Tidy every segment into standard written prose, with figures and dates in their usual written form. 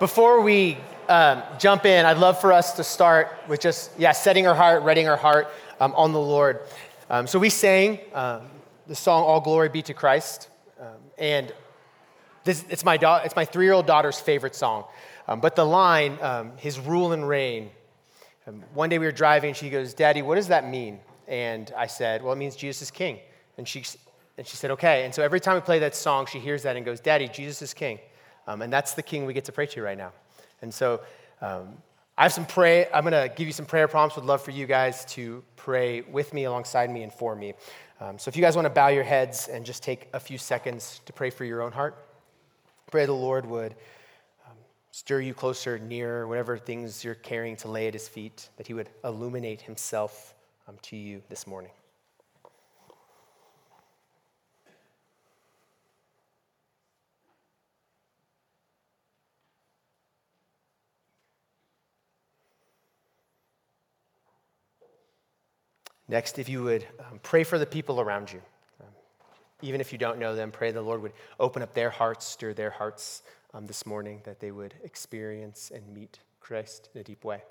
Before we jump in, I'd love for us to start with just, setting our heart, readying our heart on the Lord. So we sang the song, All Glory Be to Christ. And it's my 3-year-old daughter's favorite song. But the line, His rule and reign. One day we were driving, she goes, "Daddy, what does that mean?" And I said, "Well, it means Jesus is king." And she said, "Okay." And so every time we play that song, she hears that and goes, "Daddy, Jesus is king." And that's the king we get to pray to right now. And so I have some prayer. I'm going to give you some prayer prompts. Would love for you guys to pray with me, alongside me, and for me. So if you guys want to bow your heads and just take a few seconds to pray for your own heart, pray the Lord would stir you closer, nearer, whatever things you're carrying to lay at his feet, that he would illuminate himself to you this morning. Next, if you would pray for the people around you. Even if you don't know them, pray the Lord would open up their hearts, stir their hearts this morning, that they would experience and meet Christ in a deep way.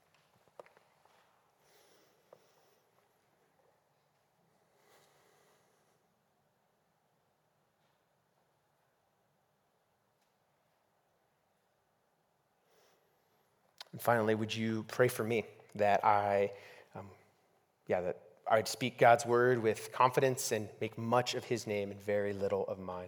And finally, would you pray for me that that I'd speak God's word with confidence and make much of his name and very little of mine.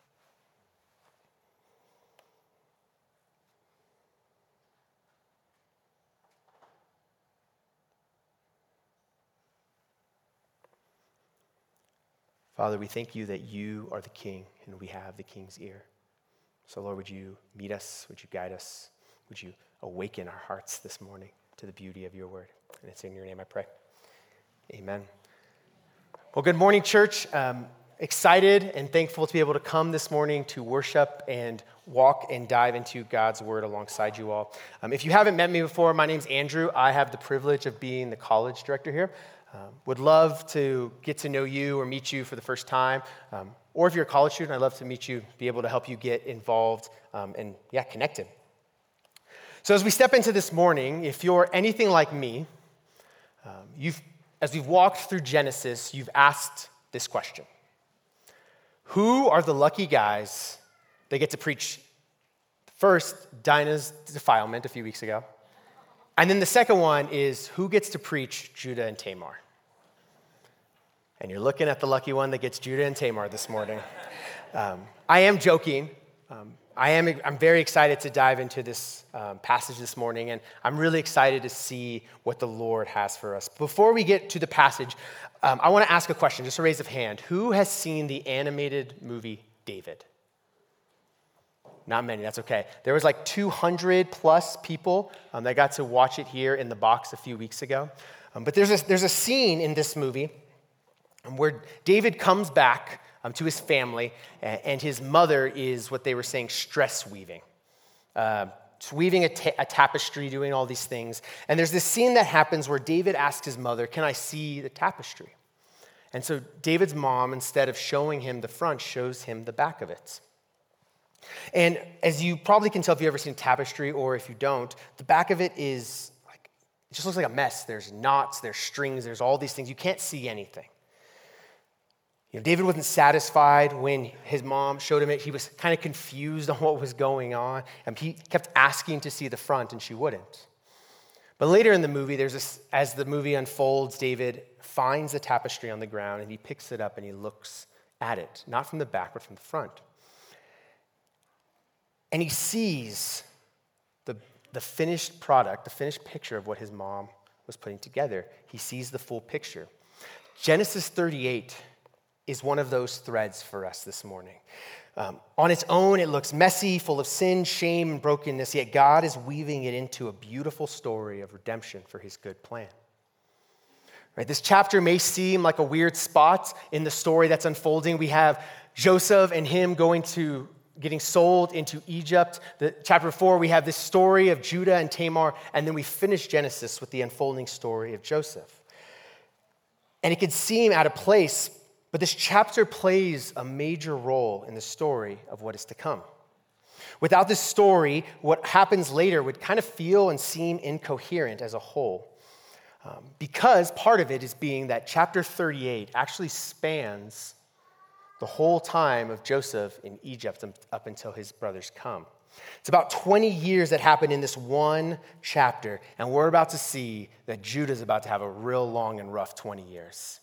Father, we thank you that you are the king and we have the king's ear. So Lord, would you meet us? Would you guide us? Would you awaken our hearts this morning to the beauty of your word? And it's in your name I pray. Amen. Well, good morning, church. Excited and thankful to be able to come this morning to worship and walk and dive into God's word alongside you all. If you haven't met me before, my name's Andrew. I have the privilege of being the college director here. Would love to get to know you or meet you for the first time. Or if you're a college student, I'd love to meet you, be able to help you get involved and connected. So as we step into this morning, if you're anything like me, as we've walked through Genesis, you've asked this question. Who are the lucky guys that get to preach first Dinah's defilement a few weeks ago? And then the second one is, who gets to preach Judah and Tamar? And you're looking at the lucky one that gets Judah and Tamar this morning. I am joking. I'm very excited to dive into this passage this morning, and I'm really excited to see what the Lord has for us. Before we get to the passage, I want to ask a question, just a raise of hand. Who has seen the animated movie David? Not many, that's okay. There was like 200 plus people that got to watch it here in the box a few weeks ago. But there's a scene in this movie where David comes back to his family, and his mother is what they were saying, stress weaving. Weaving a tapestry, doing all these things. And there's this scene that happens where David asks his mother, "Can I see the tapestry?" And so David's mom, instead of showing him the front, shows him the back of it. And as you probably can tell if you've ever seen tapestry, or if you don't, the back of it is it just looks like a mess. There's knots, there's strings, there's all these things. You can't see anything. David wasn't satisfied when his mom showed him it. He was kind of confused on what was going on. And he kept asking to see the front, and she wouldn't. But later in the movie, as the movie unfolds, David finds the tapestry on the ground, and he picks it up and he looks at it, not from the back, but from the front. And he sees the finished product, the finished picture of what his mom was putting together. He sees the full picture. Genesis 38 is one of those threads for us this morning. On its own, it looks messy, full of sin, shame, and brokenness, yet God is weaving it into a beautiful story of redemption for his good plan. Right? This chapter may seem like a weird spot in the story that's unfolding. We have Joseph and him getting sold into Egypt. Chapter 4, we have this story of Judah and Tamar, and then we finish Genesis with the unfolding story of Joseph. And it could seem out of place, but this chapter plays a major role in the story of what is to come. Without this story, what happens later would kind of feel and seem incoherent as a whole. Because part of it is being that chapter 38 actually spans the whole time of Joseph in Egypt up until his brothers come. It's about 20 years that happen in this one chapter, and we're about to see that Judah's about to have a real long and rough 20 years.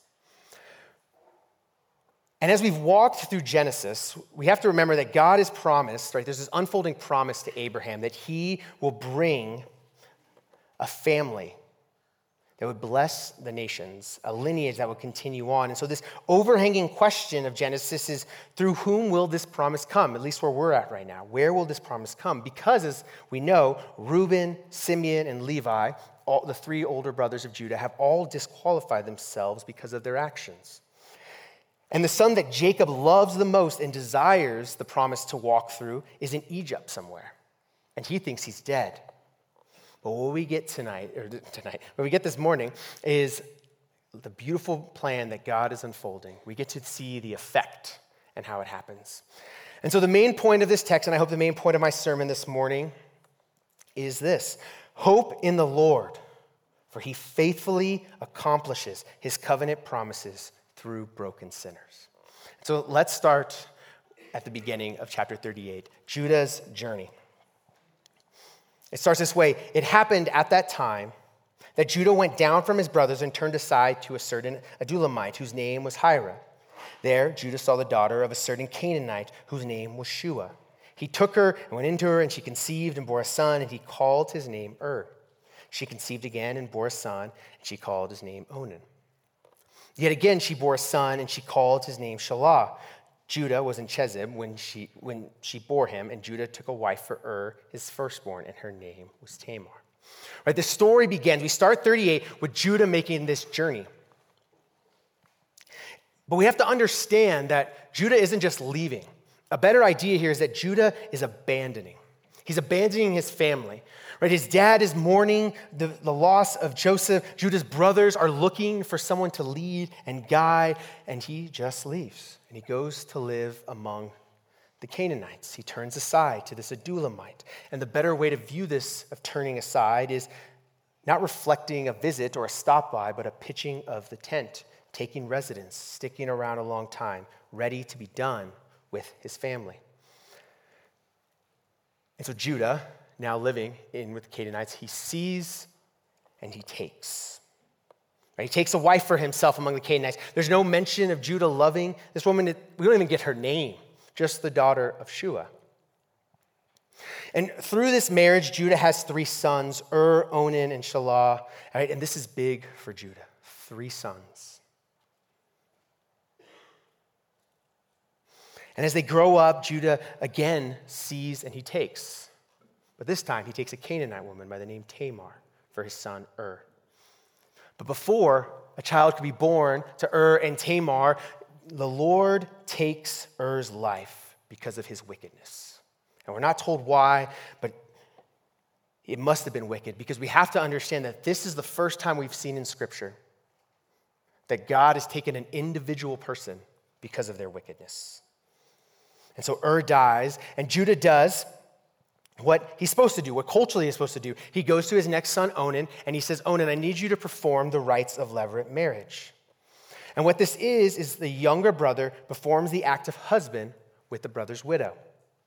And as we've walked through Genesis, we have to remember that God has promised, right? There's this unfolding promise to Abraham that he will bring a family that would bless the nations, a lineage that would continue on. And so this overhanging question of Genesis is, through whom will this promise come? At least where we're at right now. Where will this promise come? Because as we know, Reuben, Simeon, and Levi, all the three older brothers of Judah, have all disqualified themselves because of their actions. And the son that Jacob loves the most and desires the promise to walk through is in Egypt somewhere. And he thinks he's dead. But what we get what we get this morning is the beautiful plan that God is unfolding. We get to see the effect and how it happens. And so the main point of this text, and I hope the main point of my sermon this morning, is this: hope in the Lord, for he faithfully accomplishes his covenant promises through broken sinners. So let's start at the beginning of chapter 38, Judah's journey. It starts this way. It happened at that time that Judah went down from his brothers and turned aside to a certain Adulamite whose name was Hira. There, Judah saw the daughter of a certain Canaanite whose name was Shua. He took her and went into her, and she conceived and bore a son, and he called his name She conceived again and bore a son, and she called his name Onan. Yet again she bore a son, and she called his name Shelah. Judah was in Chezib when she bore him, and Judah took a wife for his firstborn, and her name was Tamar. Right, the story begins. We start 38 with Judah making this journey. But we have to understand that Judah isn't just leaving. A better idea here is that Judah is abandoning. He's abandoning his family. Right, his dad is mourning the loss of Joseph. Judah's brothers are looking for someone to lead and guide, and he just leaves. And he goes to live among the Canaanites. He turns aside to this Adulamite. And the better way to view this of turning aside is not reflecting a visit or a stop by, but a pitching of the tent, taking residence, sticking around a long time, ready to be done with his family. And so Judah, now living in with the Canaanites, he sees and he takes. Right? He takes a wife for himself among the Canaanites. There's no mention of Judah loving this woman. We don't even get her name, just the daughter of Shua. And through this marriage, Judah has 3 sons, Onan, and Shelah. Right? And this is big for Judah. 3 sons. And as they grow up, Judah again sees and he takes. But this time, he takes a Canaanite woman by the name Tamar for his son But before a child could be born to and Tamar, the Lord takes Er's life because of his wickedness. And we're not told why, but it must have been wicked, because we have to understand that this is the first time we've seen in Scripture that God has taken an individual person because of their wickedness. And so dies, and Judah does what he's supposed to do, what culturally he's supposed to do. He goes to his next son, Onan, and he says, Onan, I need you to perform the rites of levirate marriage. And what this is the younger brother performs the act of husband with the brother's widow.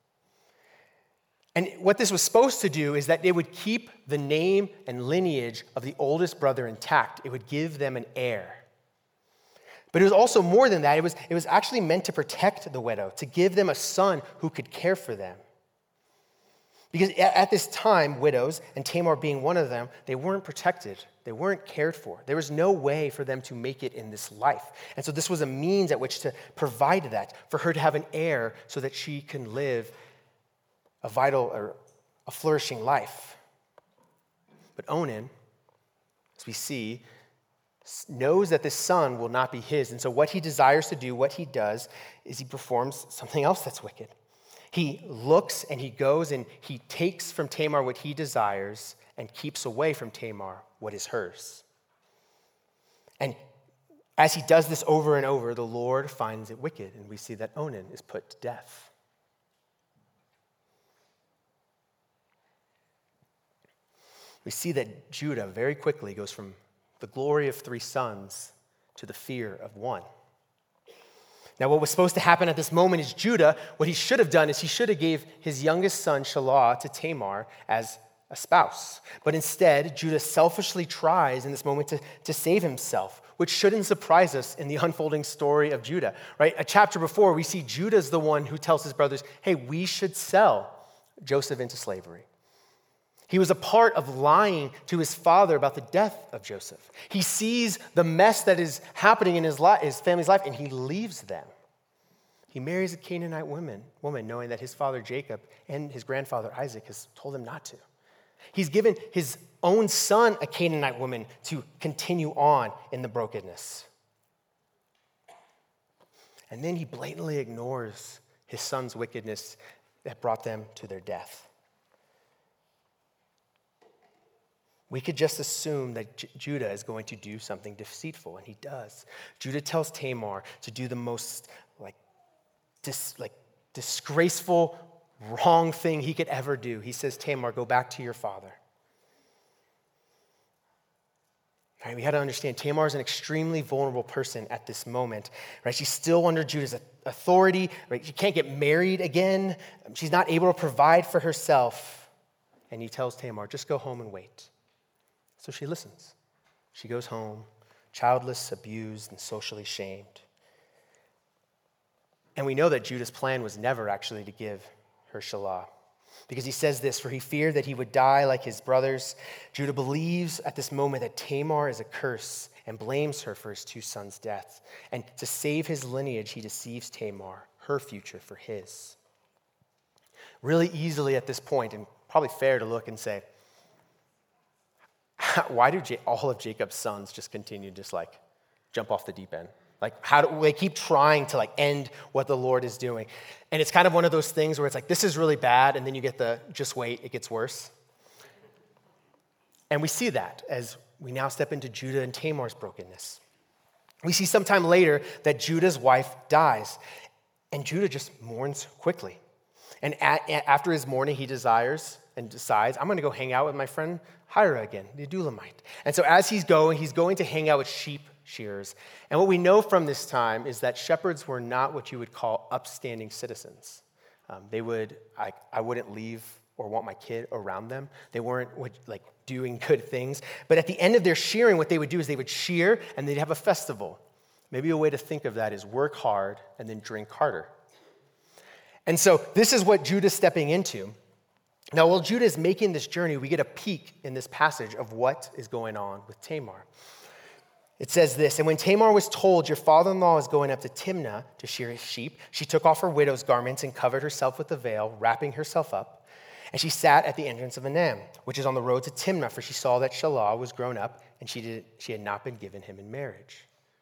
And what this was supposed to do is that it would keep the name and lineage of the oldest brother intact. It would give them an heir. But it was also more than that. It was actually meant to protect the widow, to give them a son who could care for them. Because at this time, widows, and Tamar being one of them, they weren't protected. They weren't cared for. There was no way for them to make it in this life. And so this was a means at which to provide that, for her to have an heir so that she can live a vital or a flourishing life. But Onan, as we see, knows that this son will not be his. And so what he desires to do, what he does, is he performs something else that's wicked. He looks and he goes and he takes from Tamar what he desires and keeps away from Tamar what is hers. And as he does this over and over, the Lord finds it wicked, and we see that Onan is put to death. we see that Judah very quickly goes from the glory of 3 sons to the fear of 1. Now, what was supposed to happen at this moment is Judah, what he should have done is he should have gave his youngest son, Shelah, to Tamar as a spouse. But instead, Judah selfishly tries in this moment to save himself, which shouldn't surprise us in the unfolding story of Judah, right? A chapter before, we see Judah's the one who tells his brothers, hey, we should sell Joseph into slavery. He was a part of lying to his father about the death of Joseph. He sees the mess that is happening in his family's life, and he leaves them. He marries a Canaanite woman, knowing that his father Jacob and his grandfather Isaac has told him not to. He's given his own son a Canaanite woman to continue on in the brokenness. And then he blatantly ignores his son's wickedness that brought them to their death. We could just assume that Judah is going to do something deceitful, and he does. Judah tells Tamar to do the most disgraceful, wrong thing he could ever do. He says, Tamar, go back to your father. Right, we had to understand Tamar is an extremely vulnerable person at this moment. Right? She's still under Judah's authority. Right? She can't get married again. She's not able to provide for herself. And he tells Tamar, just go home and wait. So she listens. She goes home, childless, abused, and socially shamed. And we know that Judah's plan was never actually to give her Shelah. Because he says this, for he feared that he would die like his brothers. Judah believes at this moment that Tamar is a curse and blames her for his 2 sons' death. And to save his lineage, he deceives Tamar, her future for his. Really easily at this point, and probably fair to look and say, why do all of Jacob's sons just continue to just jump off the deep end? How do they keep trying to end what the Lord is doing? And it's kind of one of those things where it's this is really bad, and then you get the just wait, it gets worse. And we see that as we now step into Judah and Tamar's brokenness. We see sometime later that Judah's wife dies, and Judah just mourns quickly. And after his mourning, he decides, I'm going to go hang out with my friend Hira again, the Adulamite. And so as he's going to hang out with sheep shearers. And what we know from this time is that shepherds were not what you would call upstanding citizens. I wouldn't leave or want my kid around them. They weren't doing good things. But at the end of their shearing, what they would do is they would shear and they'd have a festival. Maybe a way to think of that is work hard and then drink harder. And so this is what Judah's stepping into. Now, while Judah is making this journey, we get a peek in this passage of what is going on with Tamar. It says this, and when Tamar was told, your father-in-law is going up to Timnah to shear his sheep, she took off her widow's garments and covered herself with a veil, wrapping herself up. And she sat at the entrance of Anam, which is on the road to Timnah, for she saw that Shelah was grown up, and she had not been given him in marriage.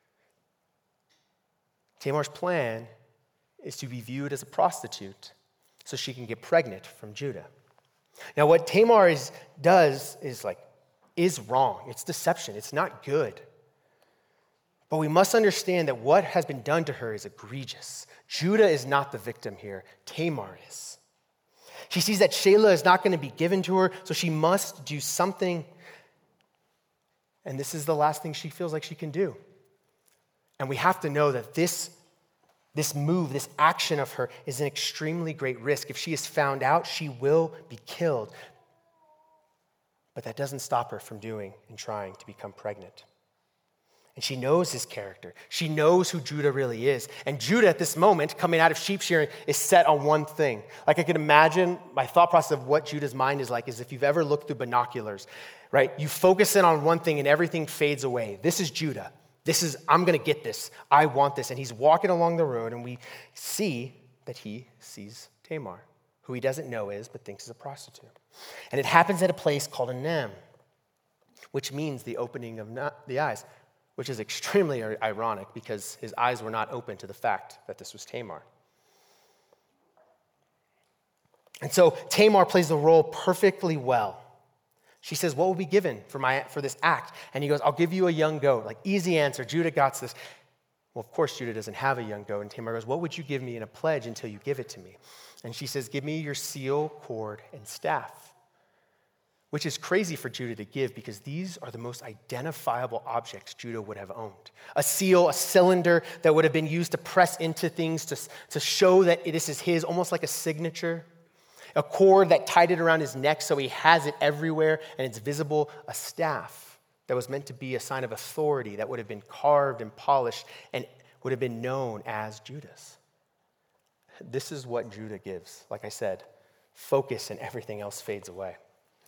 Tamar's plan is to be viewed as a prostitute so she can get pregnant from Judah. Now, what Tamar does is wrong. It's deception. It's not good. But we must understand that what has been done to her is egregious. Judah is not the victim here. Tamar is. She sees that Shelah is not going to be given to her, so she must do something. And this is the last thing she feels like she can do. And we have to know that this move, this action of her is an extremely great risk. If she is found out, she will be killed. But that doesn't stop her from doing and trying to become pregnant. And she knows his character. She knows who Judah really is. And Judah at this moment, coming out of sheep shearing, is set on one thing. I can imagine my thought process of what Judah's mind is like is if you've ever looked through binoculars, right? You focus in on one thing and everything fades away. This is Judah. I'm going to get this. I want this. And he's walking along the road, and we see that he sees Tamar, who he doesn't know is, but thinks is a prostitute. And it happens at a place called Anam, which means the opening of the eyes, which is extremely ironic because his eyes were not open to the fact that this was Tamar. And so Tamar plays the role perfectly well. She says, what will be given for this act? And he goes, I'll give you a young goat. Easy answer. Judah got this. Well, of course, Judah doesn't have a young goat. And Tamar goes, what would you give me in a pledge until you give it to me? And she says, give me your seal, cord, and staff. which is crazy for Judah to give because these are the most identifiable objects Judah would have owned. A seal, a cylinder that would have been used to press into things to show that this is his, almost like a signature. A cord that tied it around his neck so he has it everywhere and it's visible. A staff that was meant to be a sign of authority that would have been carved and polished and would have been known as Judah's. This is what Judah gives. Like I said, focus and everything else fades away.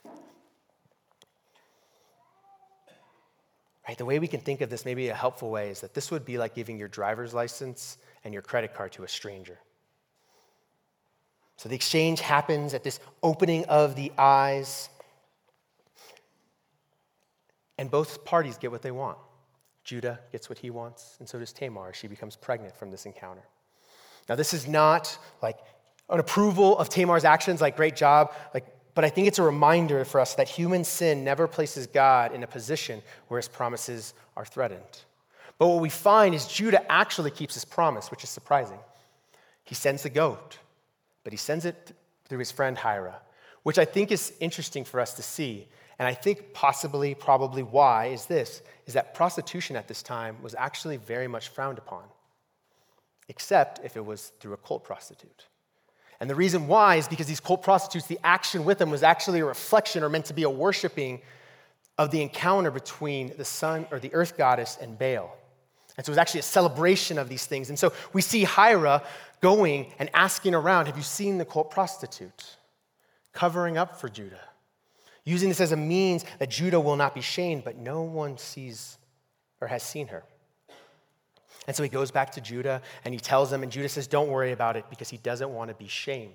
Right, the way we can think of this, maybe a helpful way, is that this would be like giving your driver's license and your credit card to a stranger. So the exchange happens at this opening of the eyes, and both parties get what they want. Judah gets what he wants, and so does Tamar. She becomes pregnant from this encounter. Now, this is not like an approval of Tamar's actions, like great job, but I think it's a reminder for us that human sin never places God in a position where his promises are threatened. But what we find is Judah actually keeps his promise, which is surprising. He sends the goat, but he sends it through his friend Hira, which I think is interesting for us to see. And I think probably why is that prostitution at this time was actually very much frowned upon, except if it was through a cult prostitute. And the reason why is because these cult prostitutes, the action with them was actually a reflection or meant to be a worshiping of the encounter between the sun or the earth goddess and Baal. And so it was actually a celebration of these things. And so we see Hira going and asking around, have you seen the cult prostitute? Covering up for Judah. Using this as a means that Judah will not be shamed, but no one sees or has seen her. And so he goes back to Judah and he tells them, and Judah says, don't worry about it because he doesn't want to be shamed.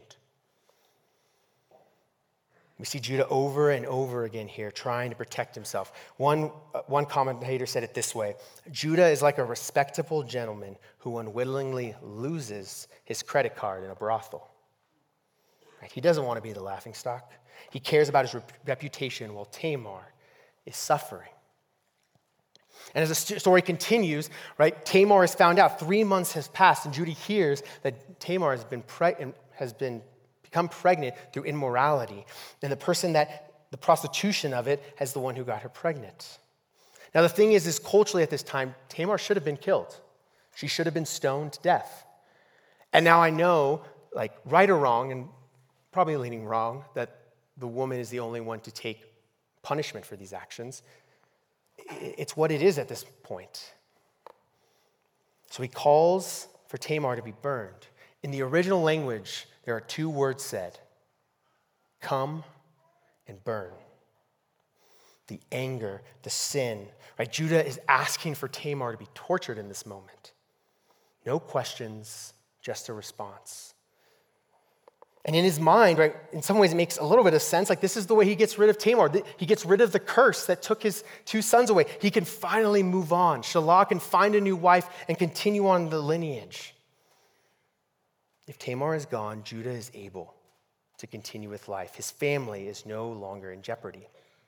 We see Judah over and over again here trying to protect himself. One commentator said it this way: Judah is like a respectable gentleman who unwittingly loses his credit card in a brothel. Right? He doesn't want to be the laughingstock. He cares about his reputation while Tamar is suffering. And as the story continues, right, Tamar is found out. 3 months has passed, and Judah hears that Tamar has become pregnant through immorality. And the person the prostitution of it has the one who got her pregnant. Now the thing is culturally at this time, Tamar should have been killed. She should have been stoned to death. And now I know, like right or wrong, and probably leaning wrong, that the woman is the only one to take punishment for these actions. It's what it is at this point. So he calls for Tamar to be burned. In the original language, there are 2 words said: come and burn. The anger, the sin, right? Judah is asking for Tamar to be tortured in this moment. No questions, just a response. And in his mind, right, in some ways it makes a little bit of sense. Like this is the way he gets rid of Tamar. He gets rid of the curse that took his 2 sons away. He can finally move on. Shelah can find a new wife and continue on the lineage. If Tamar is gone, Judah is able to continue with life. His family is no longer in jeopardy.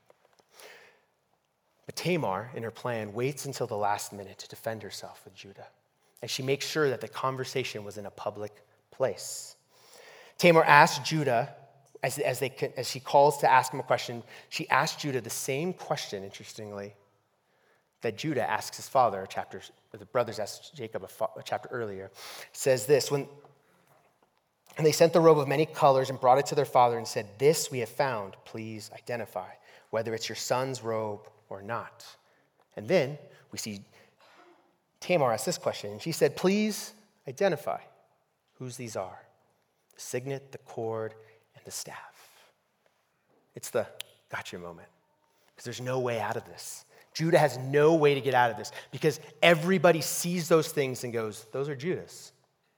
But Tamar, in her plan, waits until the last minute to defend herself with Judah. And she makes sure that the conversation was in a public place. Tamar asks Judah, as she calls to ask him a question, she asks Judah the same question, interestingly, that Judah asks his father, the brothers asked Jacob a chapter earlier. It says this: and they sent the robe of many colors and brought it to their father and said, this we have found, please identify, whether it's your son's robe or not. And then we see Tamar ask this question, and she said, please identify whose these are. The signet, the cord, and the staff. It's the gotcha moment. Because there's no way out of this. Judah has no way to get out of this because everybody sees those things and goes, those are Judah's.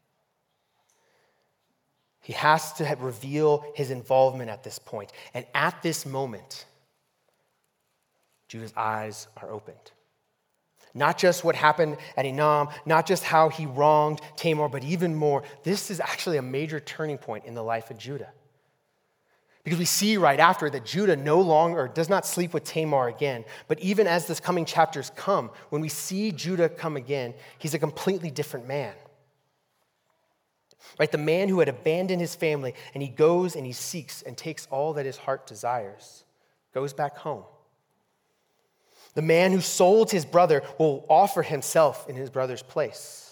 He has to reveal his involvement at this point. And at this moment, Judah's eyes are opened. Not just what happened at Enam, not just how he wronged Tamar, but even more, this is actually a major turning point in the life of Judah. Because we see right after that Judah no longer does not sleep with Tamar again. But even as this coming chapters come, when we see Judah come again, he's a completely different man. Right? The man who had abandoned his family, and he goes and he seeks and takes all that his heart desires, goes back home. The man who sold his brother will offer himself in his brother's place.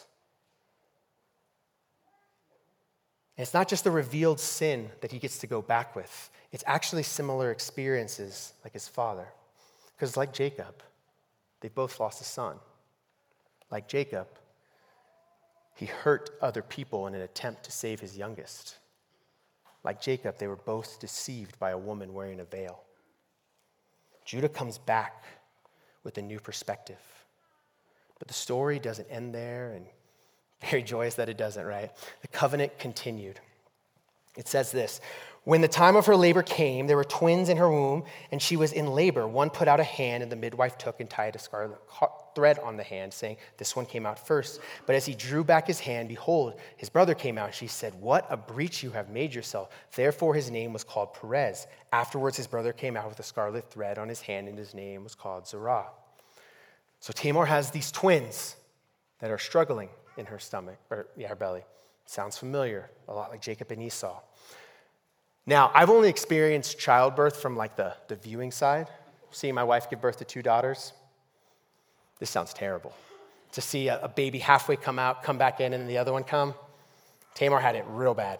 And it's not just the revealed sin that he gets to go back with. It's actually similar experiences like his father. Because like Jacob, they both lost a son. Like Jacob, he hurt other people in an attempt to save his youngest. Like Jacob, they were both deceived by a woman wearing a veil. Judah comes back with a new perspective. But the story doesn't end there, and very joyous that it doesn't, right? The covenant continued. It says this, when the time of her labor came, there were twins in her womb, and she was in labor. One put out a hand, and the midwife took and tied a scarlet thread on the hand, saying, this one came out first. But as he drew back his hand, behold, his brother came out. She said, what a breach you have made yourself. Therefore his name was called Perez. Afterwards his brother came out with a scarlet thread on his hand, and his name was called Zerah. So Tamar has these twins that are struggling in her stomach, or her belly. Sounds familiar, a lot like Jacob and Esau. Now, I've only experienced childbirth from like the viewing side, seeing my wife give birth to 2 daughters. This sounds terrible. To see a baby halfway come out, come back in, and the other one come. Tamar had it real bad.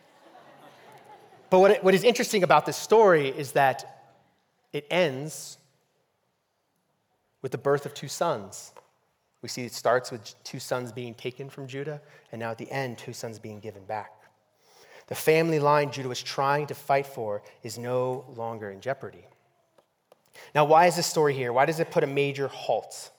But what is interesting about this story is that it ends with the birth of 2 sons. We see it starts with 2 sons being taken from Judah, and now at the end, 2 sons being given back. The family line Judah was trying to fight for is no longer in jeopardy. Now, why is this story here? Why does it put a major halt?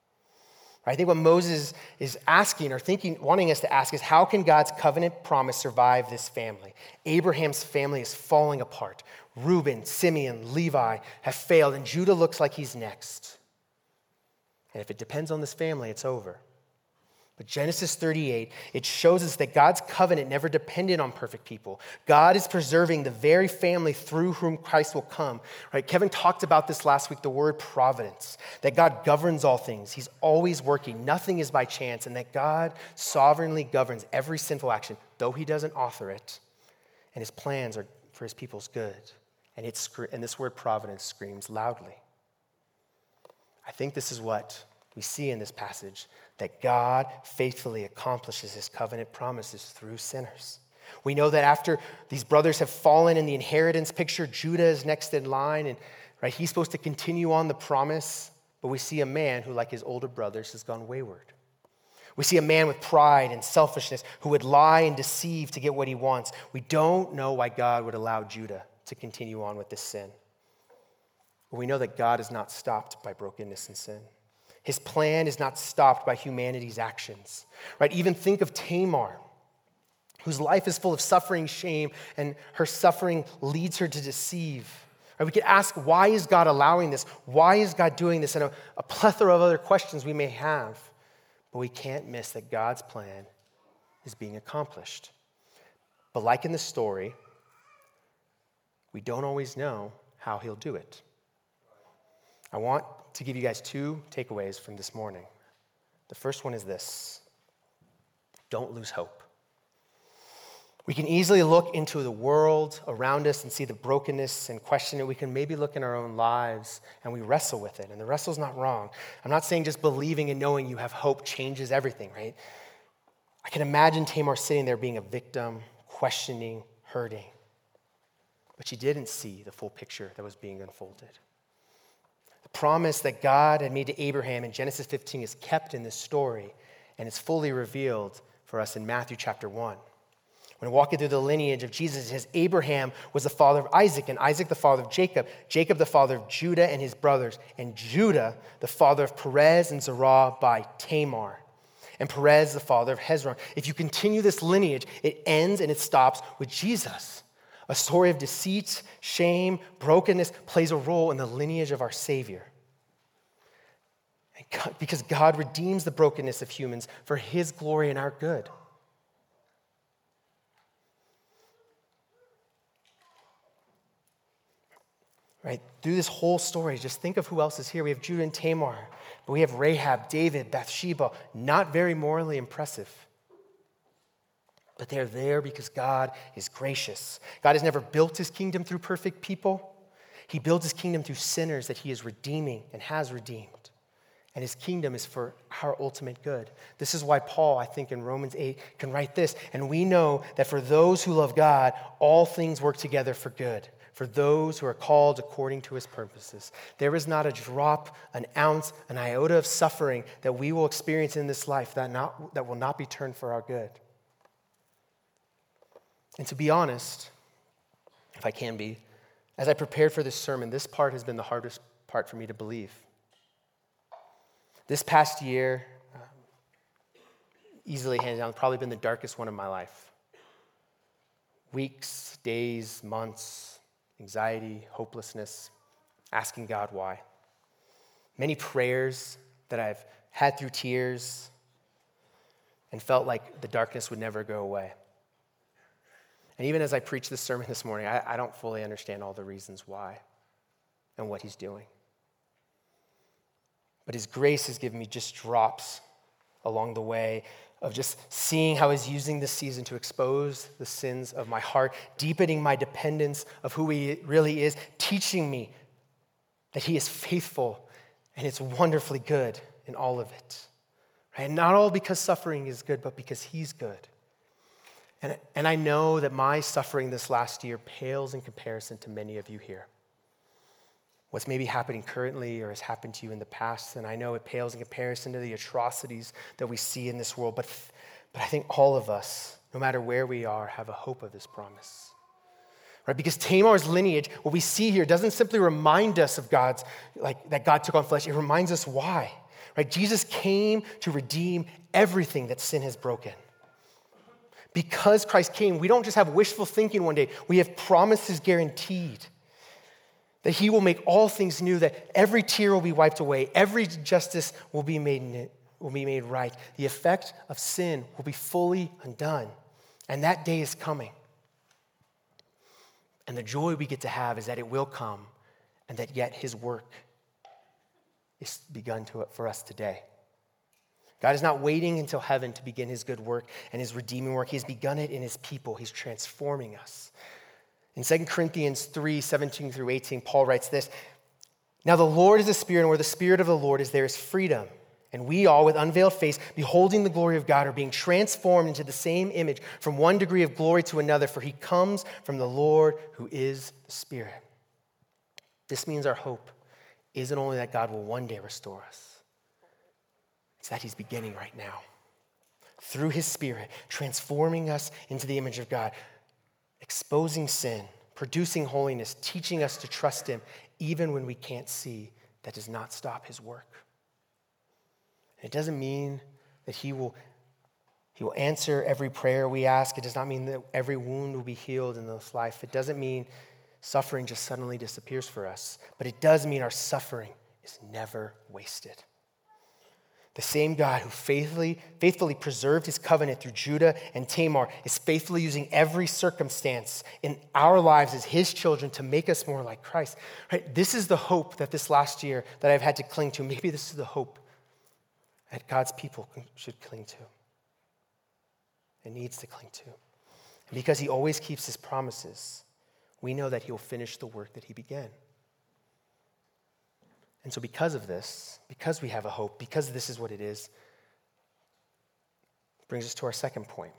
I think what Moses is asking or wanting us to ask is, how can God's covenant promise survive this family? Abraham's family is falling apart. Reuben, Simeon, Levi have failed, and Judah looks like he's next. And if it depends on this family, it's over. But Genesis 38, it shows us that God's covenant never depended on perfect people. God is preserving the very family through whom Christ will come. Right? Kevin talked about this last week, the word providence, that God governs all things. He's always working. Nothing is by chance, and that God sovereignly governs every sinful action, though he doesn't author it. And his plans are for his people's good. And this word providence screams loudly. I think this is what we see in this passage, that God faithfully accomplishes his covenant promises through sinners. We know that after these brothers have fallen in the inheritance picture, Judah is next in line, and right, he's supposed to continue on the promise, but we see a man who, like his older brothers, has gone wayward. We see a man with pride and selfishness who would lie and deceive to get what he wants. We don't know why God would allow Judah to continue on with this sin. But we know that God is not stopped by brokenness and sin. His plan is not stopped by humanity's actions, right? Even think of Tamar, whose life is full of suffering, shame, and her suffering leads her to deceive. Right? We could ask, why is God allowing this? Why is God doing this? And a plethora of other questions we may have. But we can't miss that God's plan is being accomplished. But like in the story, we don't always know how he'll do it. I want to give you guys 2 takeaways from this morning. The first one is this: don't lose hope. We can easily look into the world around us and see the brokenness and question it. We can maybe look in our own lives and we wrestle with it. And the wrestle's not wrong. I'm not saying just believing and knowing you have hope changes everything, right? I can imagine Tamar sitting there being a victim, questioning, hurting. But she didn't see the full picture that was being unfolded. The promise that God had made to Abraham in Genesis 15 is kept in this story, and it's fully revealed for us in Matthew chapter 1. When walking through the lineage of Jesus, it says Abraham was the father of Isaac, and Isaac the father of Jacob, Jacob the father of Judah and his brothers, and Judah the father of Perez and Zerah by Tamar, and Perez the father of Hezron. If you continue this lineage, it ends and it stops with Jesus. A story of deceit, shame, brokenness plays a role in the lineage of our Savior. Because God redeems the brokenness of humans for his glory and our good. Right? Through this whole story, just think of who else is here. We have Judah and Tamar, but we have Rahab, David, Bathsheba, not very morally impressive. But they're there because God is gracious. God has never built his kingdom through perfect people. He builds his kingdom through sinners that he is redeeming and has redeemed. And his kingdom is for our ultimate good. This is why Paul, I think in Romans 8, can write this. And we know that for those who love God, all things work together for good, for those who are called according to his purposes. There is not a drop, an ounce, an iota of suffering that we will experience in this life that will not be turned for our good. And to be honest, if I can be, as I prepared for this sermon, this part has been the hardest part for me to believe. This past year, easily hands down, probably been the darkest one of my life. Weeks, days, months, anxiety, hopelessness, asking God why. Many prayers that I've had through tears and felt like the darkness would never go away. And even as I preach this sermon this morning, I don't fully understand all the reasons why and what he's doing. But his grace has given me just drops along the way of just seeing how he's using this season to expose the sins of my heart, deepening my dependence of who he really is, teaching me that he is faithful and it's wonderfully good in all of it. Right? And not all because suffering is good, but because he's good. And I know that my suffering this last year pales in comparison to many of you here. What's maybe happening currently or has happened to you in the past, and I know it pales in comparison to the atrocities that we see in this world, but I think all of us, no matter where we are, have a hope of this promise. Right? Because Tamar's lineage, what we see here, doesn't simply remind us of that God took on flesh. It reminds us why. Right? Jesus came to redeem everything that sin has broken. Because Christ came, we don't just have wishful thinking one day. We have promises guaranteed. That he will make all things new, that every tear will be wiped away, every justice will be made right. The effect of sin will be fully undone. And that day is coming. And the joy we get to have is that it will come, and that yet his work is begun for us today. God is not waiting until heaven to begin his good work and his redeeming work. He has begun it in his people. He's transforming us. In 2 Corinthians 3, 17 through 18, Paul writes this, "Now the Lord is a spirit, and where the spirit of the Lord is, there is freedom. And we all, with unveiled face, beholding the glory of God, are being transformed into the same image from one degree of glory to another, for he comes from the Lord who is the Spirit." This means our hope isn't only that God will one day restore us, it's that he's beginning right now. Through his Spirit, transforming us into the image of God, exposing sin, producing holiness, teaching us to trust him, even when we can't see. That does not stop his work. And it doesn't mean that he will answer every prayer we ask. It does not mean that every wound will be healed in this life. It doesn't mean suffering just suddenly disappears for us. But it does mean our suffering is never wasted. The same God who faithfully preserved his covenant through Judah and Tamar is faithfully using every circumstance in our lives as his children to make us more like Christ. Right? This is the hope that this last year that I've had to cling to. Maybe this is the hope that God's people should cling to. It needs to cling to. And because he always keeps his promises, we know that he will finish the work that he began. And so because of this, because we have a hope, because this is what it is, brings us to our second point.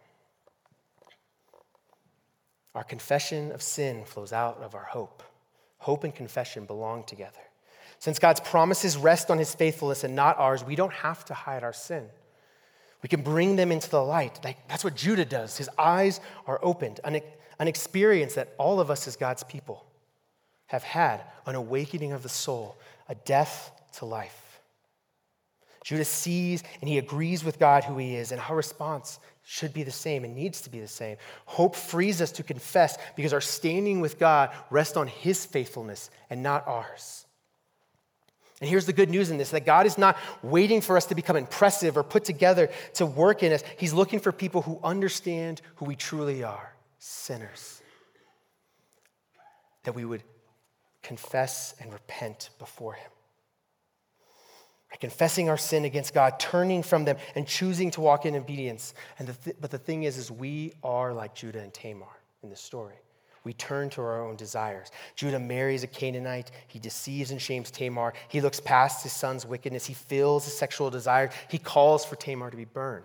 Our confession of sin flows out of our hope. Hope and confession belong together. Since God's promises rest on his faithfulness and not ours, we don't have to hide our sin. We can bring them into the light. That's what Judah does. His eyes are opened. An experience that all of us as God's people have had, an awakening of the soul, a death to life. Judah sees and he agrees with God who he is, and our response should be the same and needs to be the same. Hope frees us to confess because our standing with God rests on his faithfulness and not ours. And here's the good news in this, that God is not waiting for us to become impressive or put together to work in us. He's looking for people who understand who we truly are, sinners. That we would confess and repent before him. Confessing our sin against God, turning from them, and choosing to walk in obedience. But the thing is we are like Judah and Tamar in this story. We turn to our own desires. Judah marries a Canaanite. He deceives and shames Tamar. He looks past his son's wickedness. He fills his sexual desire. He calls for Tamar to be burned.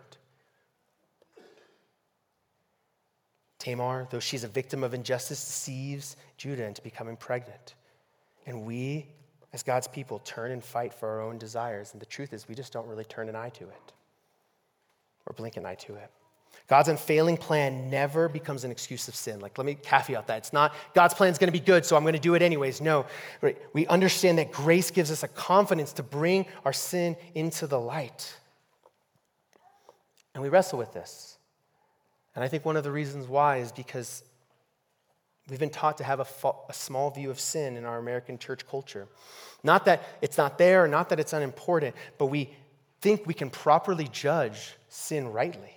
Tamar, though she's a victim of injustice, deceives Judah into becoming pregnant. And we, as God's people, turn and fight for our own desires. And the truth is, we just don't really turn an eye to it or blink an eye to it. God's unfailing plan never becomes an excuse of sin. Like, let me caveat that. It's not God's plan is going to be good, so I'm going to do it anyways. No, right? We understand that grace gives us a confidence to bring our sin into the light. And we wrestle with this. And I think one of the reasons why is because we've been taught to have a small view of sin in our American church culture. Not that it's not there, not that it's unimportant, but we think we can properly judge sin rightly.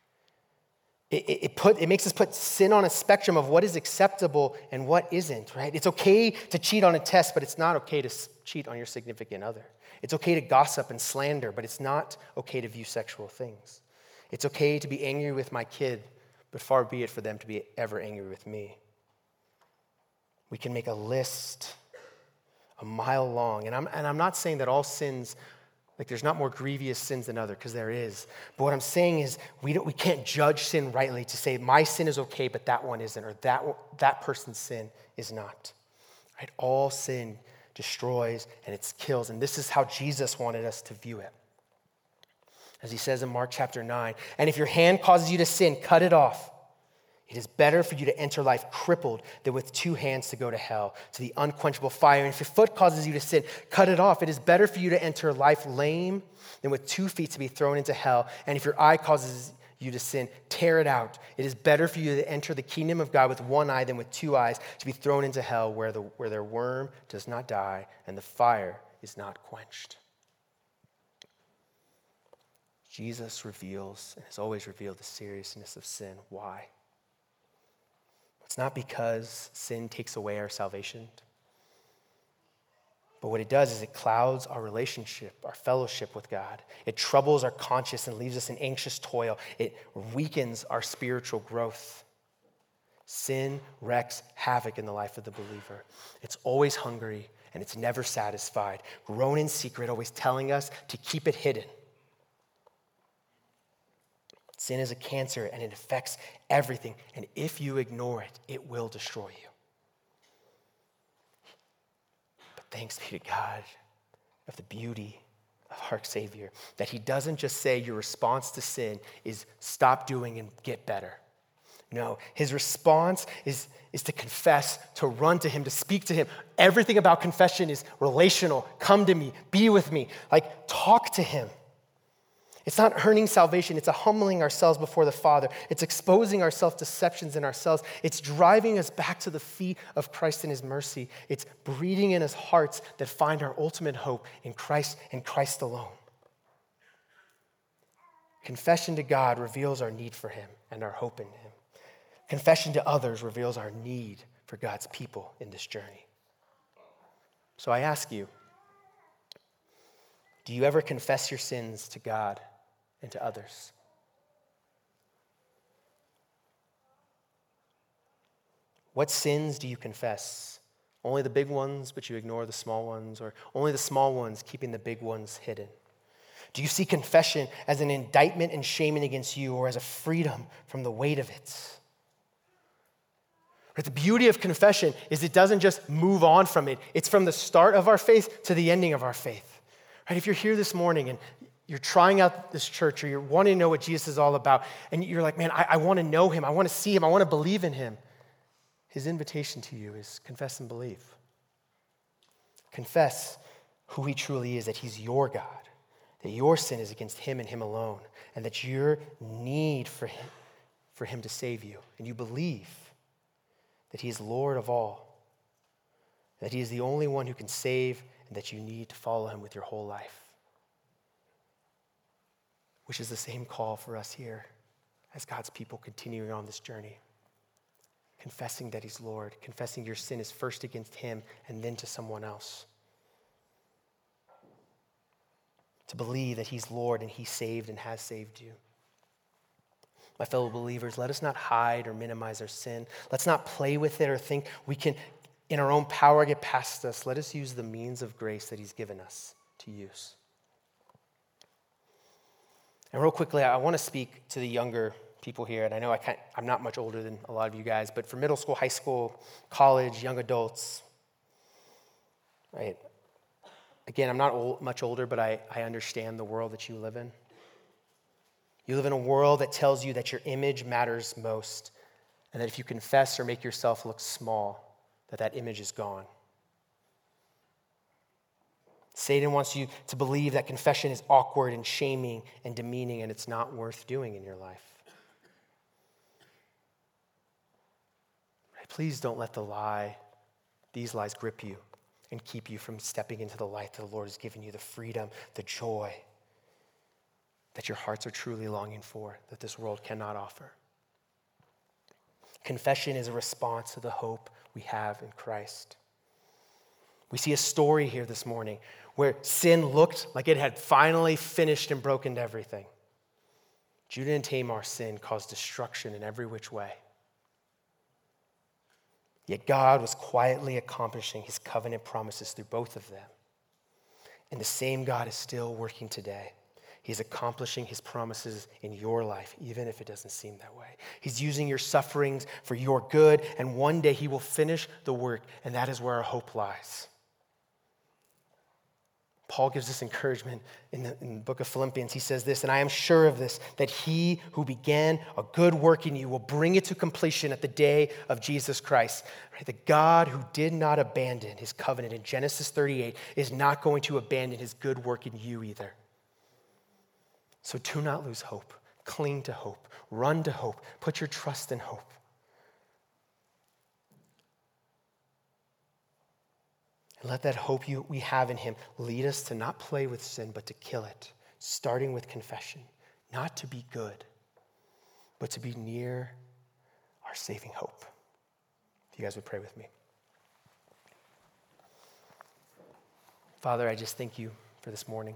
It makes us put sin on a spectrum of what is acceptable and what isn't, right? It's okay to cheat on a test, but it's not okay to cheat on your significant other. It's okay to gossip and slander, but it's not okay to view sexual things. It's okay to be angry with my kid, but far be it for them to be ever angry with me. We can make a list a mile long, and I'm not saying that all sins, like there's not more grievous sins than other, because there is. But what I'm saying is we can't judge sin rightly to say my sin is okay, but that one isn't, or that person's sin is not. Right? All sin destroys and it kills, and this is how Jesus wanted us to view it. As he says in Mark chapter 9, and if your hand causes you to sin, cut it off. It is better for you to enter life crippled than with 2 hands to go to hell, to the unquenchable fire. And if your foot causes you to sin, cut it off. It is better for you to enter life lame than with 2 feet to be thrown into hell. And if your eye causes you to sin, tear it out. It is better for you to enter the kingdom of God with 1 eye than with 2 eyes, to be thrown into hell where their worm does not die and the fire is not quenched. Jesus reveals and has always revealed the seriousness of sin. Why? It's not because sin takes away our salvation, but what it does is it clouds our relationship, our fellowship with God. It troubles our conscience and leaves us in anxious toil. It weakens our spiritual growth. Sin wreaks havoc in the life of the believer. It's always hungry and it's never satisfied, grown in secret, always telling us to keep it hidden. Sin is a cancer and it affects everything. And if you ignore it, it will destroy you. But thanks be to God of the beauty of our Savior, that he doesn't just say your response to sin is stop doing and get better. No, his response is to confess, to run to him, to speak to him. Everything about confession is relational. Come to me, be with me, like talk to him. It's not earning salvation. It's a humbling ourselves before the Father. It's exposing our self-deceptions in ourselves. It's driving us back to the feet of Christ in his mercy. It's breathing in his hearts that find our ultimate hope in Christ and Christ alone. Confession to God reveals our need for him and our hope in him. Confession to others reveals our need for God's people in this journey. So I ask you, do you ever confess your sins to God and to others? What sins do you confess? Only the big ones, but you ignore the small ones, or only the small ones, keeping the big ones hidden? Do you see confession as an indictment and shaming against you, or as a freedom from the weight of it? Right, the beauty of confession is it doesn't just move on from it. It's from the start of our faith to the ending of our faith. Right, if you're here this morning and you're trying out this church, or you're wanting to know what Jesus is all about, and you're like, man, I want to know him, I want to see him, I want to believe in him. His invitation to you is confess and believe. Confess who he truly is, that he's your God, that your sin is against him and him alone, and that your need for him to save you. And you believe that he is Lord of all, that he is the only one who can save, and that you need to follow him with your whole life. Which is the same call for us here as God's people continuing on this journey. Confessing that he's Lord, confessing your sin is first against him and then to someone else. To believe that he's Lord and he saved and has saved you. My fellow believers, let us not hide or minimize our sin. Let's not play with it or think we can, in our own power, get past this. Let us use the means of grace that he's given us to use. And real quickly, I want to speak to the younger people here. And I know I'm not much older than a lot of you guys, but for middle school, high school, college, young adults, right? Again, I'm not much older, but I understand the world that you live in. You live in a world that tells you that your image matters most, and that if you confess or make yourself look small, that image is gone. Satan wants you to believe that confession is awkward and shaming and demeaning, and it's not worth doing in your life. Please don't let these lies grip you and keep you from stepping into the light that the Lord has given you, the freedom, the joy that your hearts are truly longing for, that this world cannot offer. Confession is a response to the hope we have in Christ. We see a story here this morning where sin looked like it had finally finished and broken everything. Judah and Tamar's sin caused destruction in every which way. Yet God was quietly accomplishing his covenant promises through both of them. And the same God is still working today. He's accomplishing his promises in your life, even if it doesn't seem that way. He's using your sufferings for your good, and one day he will finish the work, and that is where our hope lies. Paul gives us encouragement in the book of Philippians. He says this, and I am sure of this, that he who began a good work in you will bring it to completion at the day of Jesus Christ. Right? The God who did not abandon his covenant in Genesis 38 is not going to abandon his good work in you either. So do not lose hope. Cling to hope. Run to hope. Put your trust in hope. And let that hope we have in him lead us to not play with sin, but to kill it, starting with confession. Not to be good, but to be near our saving hope. If you guys would pray with me. Father, I just thank you for this morning.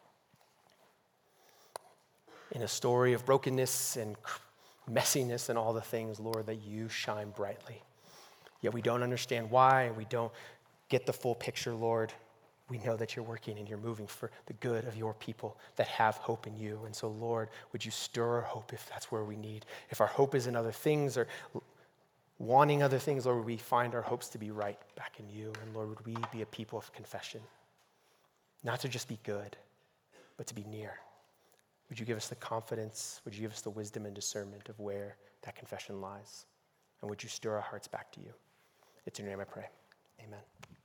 In a story of brokenness and messiness and all the things, Lord, that you shine brightly. Yet we don't understand why, and we don't get the full picture, Lord. We know that you're working and you're moving for the good of your people that have hope in you. And so, Lord, would you stir our hope if that's where we need? If our hope is in other things or wanting other things, Lord, would we find our hopes to be right back in you? And Lord, would we be a people of confession? Not to just be good, but to be near. Would you give us the confidence? Would you give us the wisdom and discernment of where that confession lies? And would you stir our hearts back to you? It's in your name I pray. Amen.